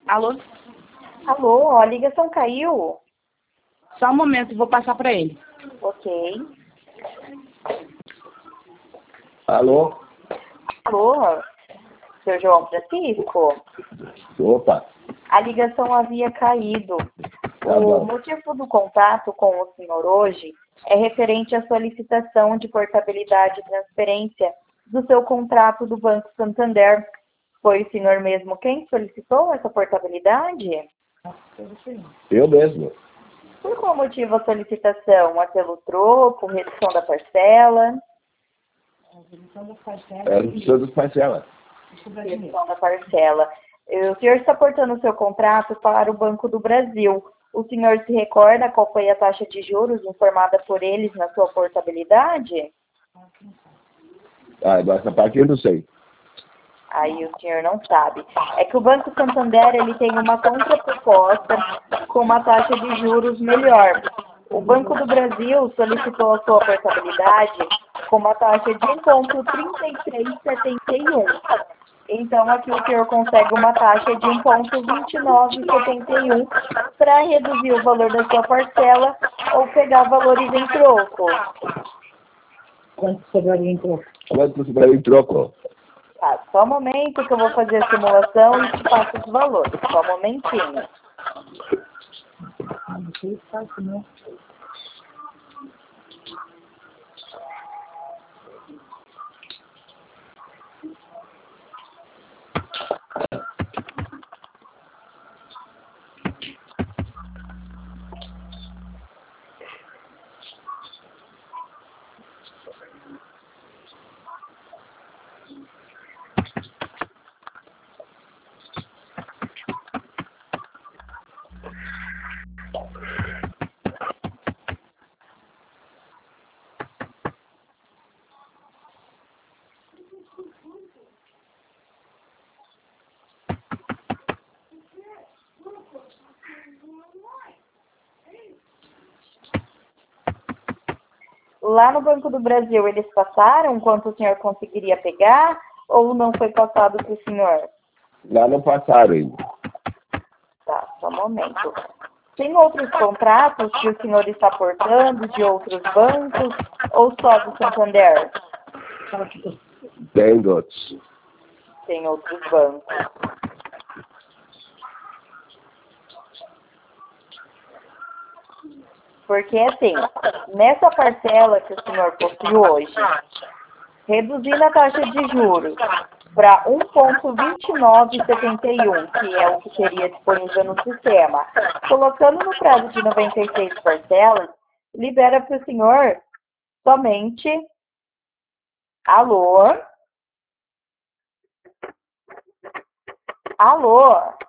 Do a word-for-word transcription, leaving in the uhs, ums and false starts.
Alô? Alô, a ligação caiu? Só um momento, vou passar para ele. Ok. Alô? Alô, seu João Francisco? Opa. A ligação havia caído. Tá O bom. motivo do contato com o senhor hoje é referente à solicitação de portabilidade e transferência do seu contrato do Banco Santander. Foi o senhor mesmo quem solicitou essa portabilidade? Eu mesmo. Por qual motivo a solicitação? É pelo troco, redução da parcela? É no Senhor dos Parcelas. Redução da parcela. O senhor está portando o seu contrato para o Banco do Brasil. O senhor se recorda qual foi a taxa de juros informada por eles na sua portabilidade? Ah, essa parte eu não sei. Aí o senhor não sabe. É que o Banco Santander ele tem uma contraproposta com uma taxa de juros melhor. O Banco do Brasil solicitou a sua portabilidade com uma taxa de um vírgula trinta e três setenta e um. Então, aqui o senhor consegue uma taxa de um vírgula vinte e nove setenta e um para reduzir o valor da sua parcela ou pegar valores em troco. Quanto sobraria em troco? Quanto sobraria em troco? Tá, só um momento que eu vou fazer a simulação e te passo os valores. Só um momentinho. Não sei se fácil, né? Lá no Banco do Brasil, eles passaram quanto o senhor conseguiria pegar ou não foi passado para o senhor? Lá não passaram ainda. Tá, só um momento. Tem outros contratos que o senhor está portando de outros bancos ou só do Santander? Tem outros. Tem outros bancos. Porque, assim, nessa parcela que o senhor possui hoje, reduzindo a taxa de juros para um vírgula vinte e nove setenta e um, que é o que teria disponível no sistema, colocando no prazo de noventa e seis parcelas, libera para o senhor somente... Alô? Alô?